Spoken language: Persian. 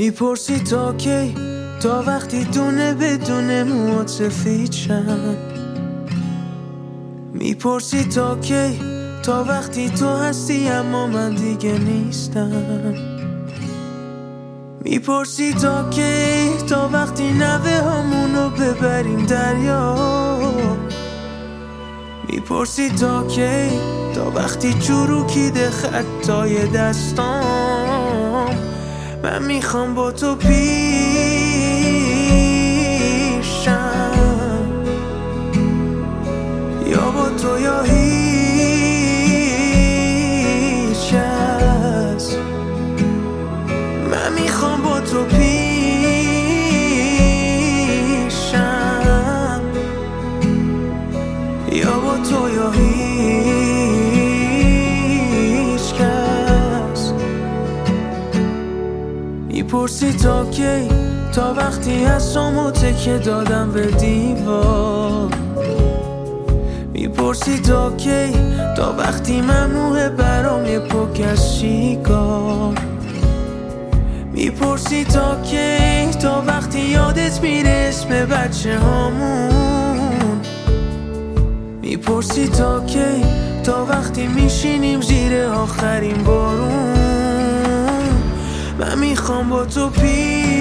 میپرسی تا کی، تا وقتی دونه بدونه موات سفید شن. میپرسی تا کی، تا وقتی تو هستی اما من دیگه نیستم. میپرسی تا کی، تا وقتی نوه همونو ببریم دریا. میپرسی تا کی، تا وقتی چروکیده خطای دستام. من میخوام با تو پیشم، یا با تو یا هیچ کس. من میخوام با تو پیشم، یا با تو یا هیچ کس. میپرسی تا کی، تا وقتی هستم و تکه دادم به دیوار. میپرسی تا کی، تا وقتی ممنوعه برام یه پک از شیکار. میپرسی تا کی، تا وقتی یادت میره اسم بچه هامون. میپرسی تا کی، تا وقتی میشینیم زیر آخرین بارون. من میخوام با تو